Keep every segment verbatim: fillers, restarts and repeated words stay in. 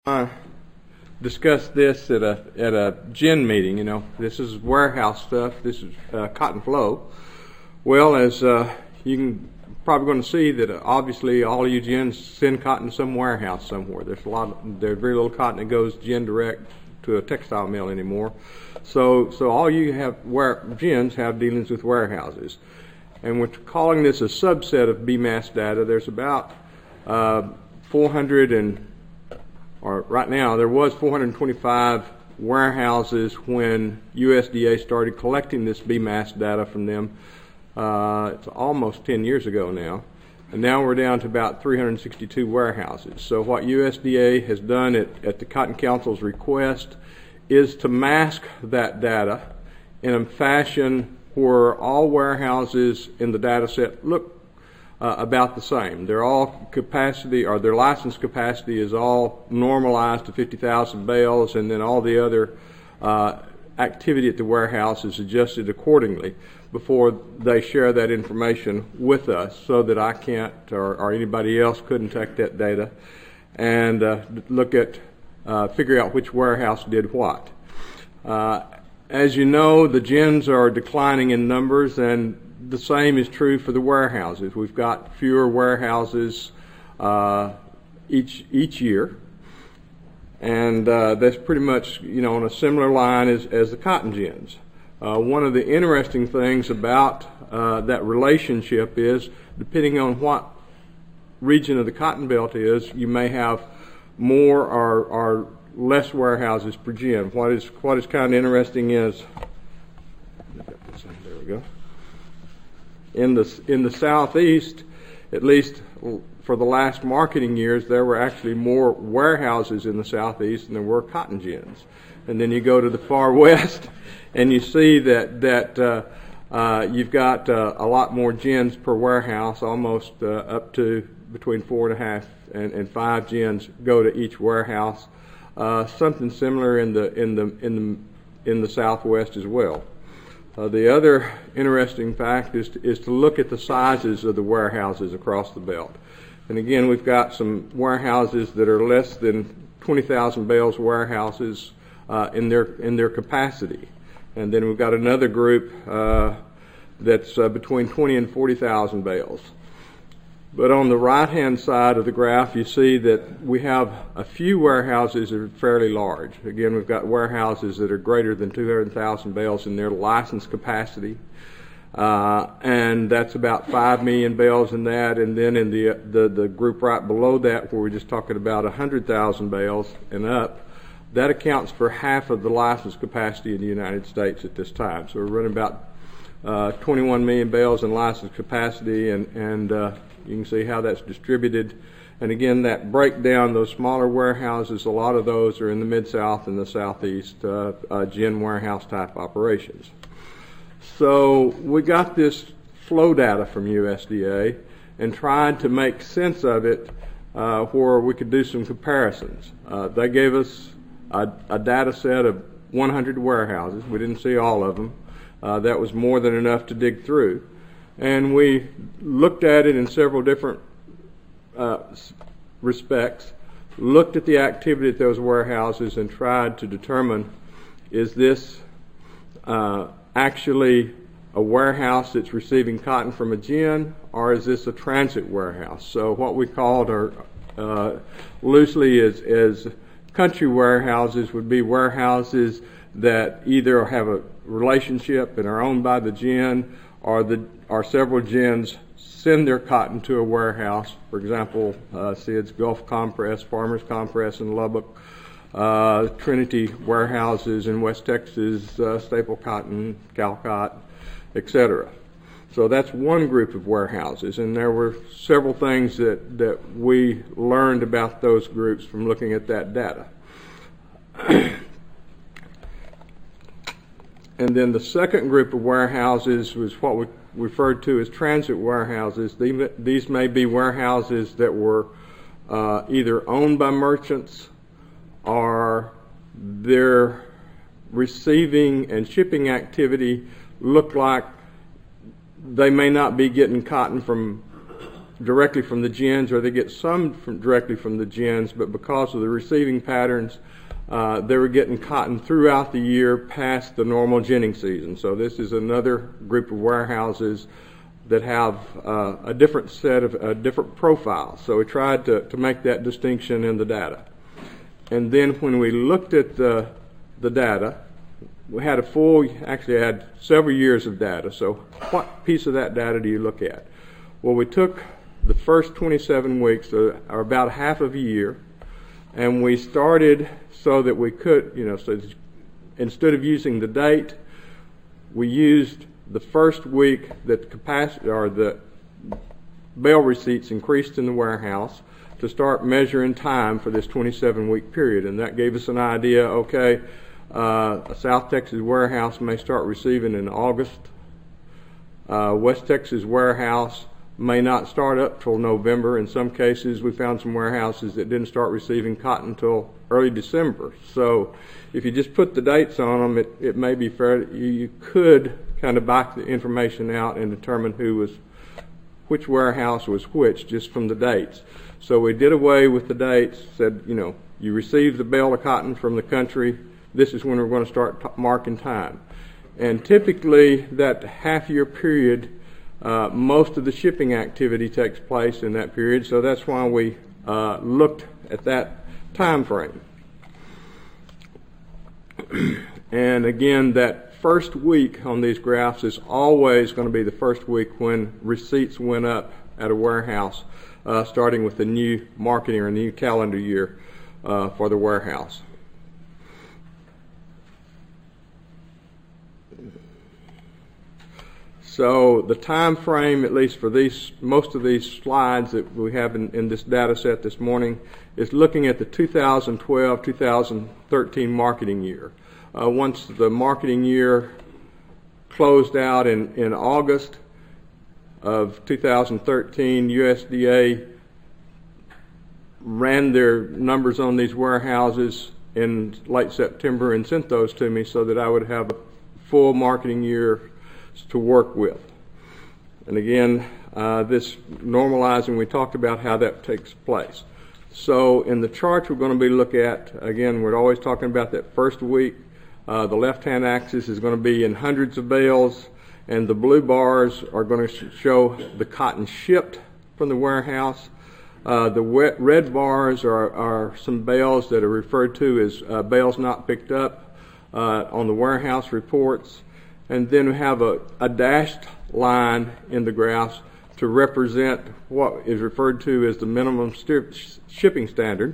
uh, discuss this at a at a gin meeting. You know, this is warehouse stuff. This is uh, cotton flow. Well, as uh, you can probably going to see that uh, obviously all of you gins send cotton to some warehouse somewhere. There's a lot. Of, there's very little cotton that goes gin direct to a textile mill anymore. So so all you have where gins have dealings with warehouses, and we're calling this a subset of B M A S data. There's about uh, four hundred and or right now there was four hundred twenty-five warehouses when U S D A started collecting this B M A S data from them. Uh, it's almost ten years ago now, and now we're down to about three hundred sixty-two warehouses. So what U S D A has done at, at the Cotton Council's request is to mask that data in a fashion where all warehouses in the data set look uh, about the same. They're all capacity, or their license capacity is all normalized to fifty thousand bales, and then all the other uh, activity at the warehouse is adjusted accordingly before they share that information with us, so that I can't or, or anybody else couldn't take that data and uh, look at uh, figure out which warehouse did what. Uh, as you know, the gins are declining in numbers, and the same is true for the warehouses. We've got fewer warehouses uh, each each year, and uh, that's pretty much, you know, on a similar line as, as the cotton gins. Uh, one of the interesting things about uh, that relationship is, depending on what region of the cotton belt is, you may have more or, or less warehouses per gin. What is what is kind of interesting is, there we go. In the in the southeast, at least for the last marketing years, there were actually more warehouses in the southeast than there were cotton gins. And then you go to the far west, and you see that that uh, uh, you've got uh, a lot more gins per warehouse, almost uh, up to between four and a half and, and five gins go to each warehouse. Uh, something similar in the in the in the in the southwest as well. Uh, the other interesting fact is to, is to look at the sizes of the warehouses across the belt. And again, we've got some warehouses that are less than twenty thousand bales warehouses uh, in their in their capacity, and then we've got another group uh, that's uh, between twenty and forty thousand bales. But on the right-hand side of the graph, you see that we have a few warehouses that are fairly large. Again, we've got warehouses that are greater than two hundred thousand bales in their license capacity, uh, and that's about five million bales in that. And then in the, the, the group right below that, where we're just talking about one hundred thousand bales and up, that accounts for half of the license capacity in the United States at this time. So we're running about uh, twenty-one million bales in license capacity, and, and uh, you can see how that's distributed. And again, that breakdown, those smaller warehouses, a lot of those are in the Mid-South and the Southeast, uh, uh, gin warehouse type operations. So we got this flow data from U S D A and tried to make sense of it uh, where we could do some comparisons. Uh, they gave us a, a data set of one hundred warehouses. We didn't see all of them. Uh, that was more than enough to dig through. And we looked at it in several different uh, respects, looked at the activity at those warehouses and tried to determine, is this uh, actually a warehouse that's receiving cotton from a gin, or is this a transit warehouse? So what we called our, uh, loosely as, as country warehouses would be warehouses that either have a relationship and are owned by the gin, or the or several gins send their cotton to a warehouse. For example, uh, S I D's Gulf Compress, Farmers Compress in Lubbock, uh, Trinity warehouses in West Texas, uh, Staple Cotton, Calcott, et cetera. So that's one group of warehouses, and there were several things that, that we learned about those groups from looking at that data. And then the second group of warehouses was what we referred to as transit warehouses. These may be warehouses that were uh, either owned by merchants, or their receiving and shipping activity looked like they may not be getting cotton from directly from the gins, or they get some from, directly from the gins, but because of the receiving patterns, uh, they were getting cotton throughout the year past the normal ginning season. So this is another group of warehouses that have uh, a different set of a different profile. So we tried to, to make that distinction in the data. And then when we looked at the, the data, we had a full, actually had several years of data. So what piece of that data do you look at? Well, we took the first twenty-seven weeks, or about half of a year, and we started so that we could, you know, so instead of using the date, we used the first week that the capacity or the bale receipts increased in the warehouse to start measuring time for this twenty-seven week period. And that gave us an idea, okay, uh, a South Texas warehouse may start receiving in August. Uh, West Texas warehouse may not start up till November. In some cases, we found some warehouses that didn't start receiving cotton until early December. So if you just put the dates on them, it, it may be fair. You, you could kind of back the information out and determine who was, which warehouse was which, just from the dates. So we did away with the dates, said, you know, you received the bale of cotton from the country, this is when we're going to start t- marking time. And typically that half year period, uh, most of the shipping activity takes place in that period, so that's why we uh, looked at that time frame. And again, that first week on these graphs is always going to be the first week when receipts went up at a warehouse, uh, starting with the new marketing or new calendar year uh, for the warehouse. So the time frame, at least for these, most of these slides that we have in, in this data set this morning, is looking at the two thousand twelve two thousand thirteen marketing year. Uh, once the marketing year closed out in, in August of two thousand thirteen, U S D A ran their numbers on these warehouses in late September and sent those to me so that I would have a full marketing year to work with. And again, uh, this normalizing, we talked about how that takes place. So in the charts we're going to be looking at, again, we're always talking about that first week. Uh, the left-hand axis is going to be in hundreds of bales, and the blue bars are going to sh- show the cotton shipped from the warehouse. Uh, the wet, red bars are, are some bales that are referred to as uh, bales not picked up uh, on the warehouse reports. And then we have a, a dashed line in the graphs to represent what is referred to as the minimum st- shipping standard.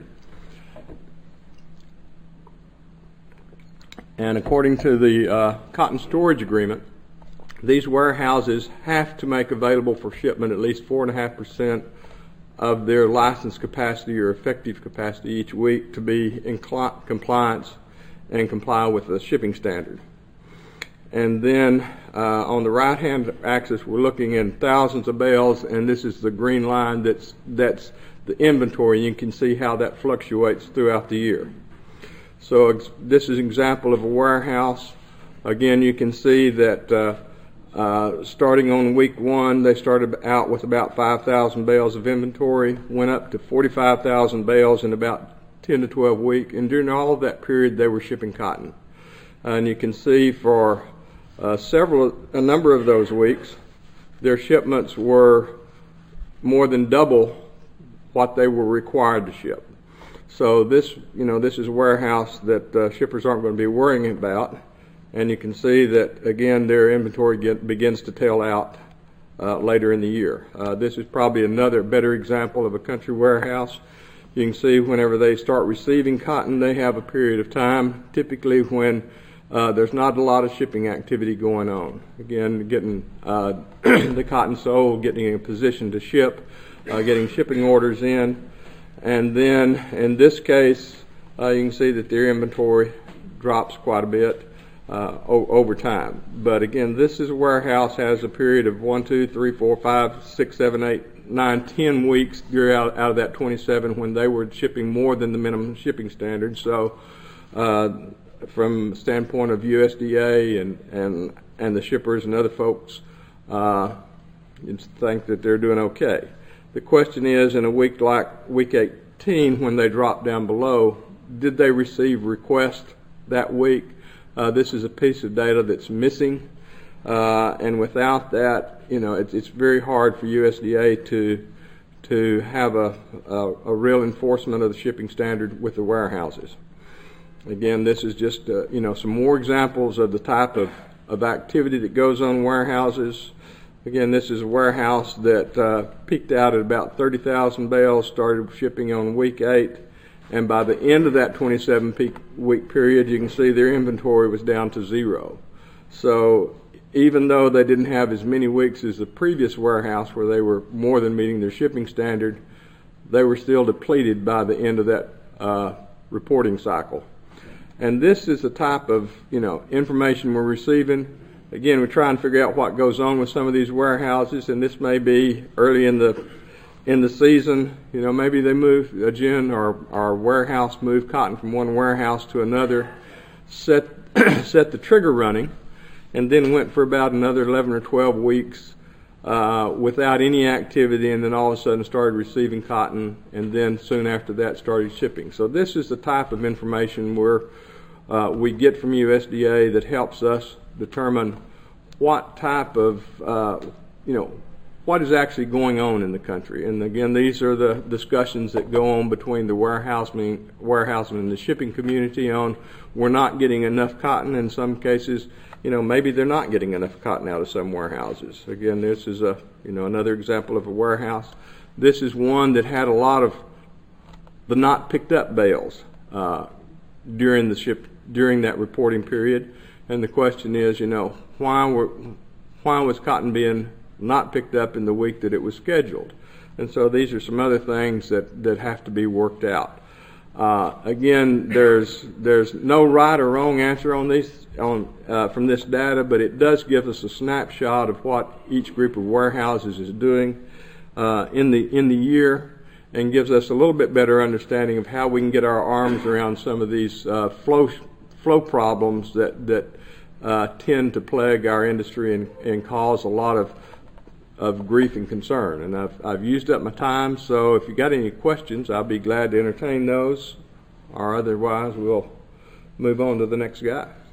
And according to the uh, cotton storage agreement, these warehouses have to make available for shipment at least four point five percent of their licensed capacity or effective capacity each week to be in cl- compliance and comply with the shipping standard. And then uh, on the right-hand axis, we're looking in thousands of bales, and this is the green line that's that's the inventory. You can see how that fluctuates throughout the year. So ex- this is an example of a warehouse. Again, you can see that uh, uh, starting on week one, they started out with about five thousand bales of inventory, went up to forty-five thousand bales in about ten to twelve weeks, and during all of that period, they were shipping cotton. Uh, and you can see for Uh, several, a number of those weeks, their shipments were more than double what they were required to ship. So this, you know, this is a warehouse that uh, shippers aren't going to be worrying about, and you can see that again their inventory get, begins to tail out uh, later in the year. Uh, this is probably another better example of a country warehouse. You can see whenever they start receiving cotton, they have a period of time, typically when Uh, there's not a lot of shipping activity going on. Again, getting uh, the cotton sold, getting in a position to ship, uh, getting shipping orders in. And then in this case, uh, you can see that their inventory drops quite a bit uh, o- over time. But again, this is a warehouse, has a period of one, two, three, four, five, six, seven, eight, nine, ten weeks out, out of that twenty-seven when they were shipping more than the minimum shipping standard. So uh, from the standpoint of U S D A and, and, and the shippers and other folks, uh, you'd think that they're doing okay. The question is, in a week like week eighteen, when they drop down below, did they receive requests that week? Uh, this is a piece of data that's missing, uh, and without that, you know, it's, it's very hard for U S D A to to have a, a, a real enforcement of the shipping standard with the warehouses. Again, this is just uh, you know some more examples of the type of, of activity that goes on in warehouses. Again, this is a warehouse that uh, peaked out at about thirty thousand bales, started shipping on week eight, and by the end of that twenty-seven peak week period, you can see their inventory was down to zero. So even though they didn't have as many weeks as the previous warehouse where they were more than meeting their shipping standard, they were still depleted by the end of that uh, reporting cycle. And this is the type of you know information we're receiving. Again, we try and figure out what goes on with some of these warehouses, and this may be early in the in the season. You know, maybe they move a gin or our warehouse moved cotton from one warehouse to another, set set the trigger running, and then went for about another eleven or twelve weeks uh, without any activity, and then all of a sudden started receiving cotton, and then soon after that started shipping. So this is the type of information where uh, we get from U S D A that helps us determine what type of, uh, you know, what is actually going on in the country. And again, these are the discussions that go on between the warehousemen, warehousemen and the shipping community on we're not getting enough cotton. In some cases, you know, maybe they're not getting enough cotton out of some warehouses. Again, this is a, you know, another example of a warehouse. This is one that had a lot of the not picked up bales uh, during the ship, during that reporting period. And the question is, you know, why were, why was cotton being not picked up in the week that it was scheduled? And so these are some other things that, that have to be worked out. Uh, again, there's there's no right or wrong answer on these on uh, from this data, but it does give us a snapshot of what each group of warehouses is doing uh, in the in the year, and gives us a little bit better understanding of how we can get our arms around some of these uh, flow flow problems that that uh, tend to plague our industry and, and cause a lot of of grief and concern. And I've I've used up my time, so if you got any questions, I'll be glad to entertain those, or otherwise we'll move on to the next guy.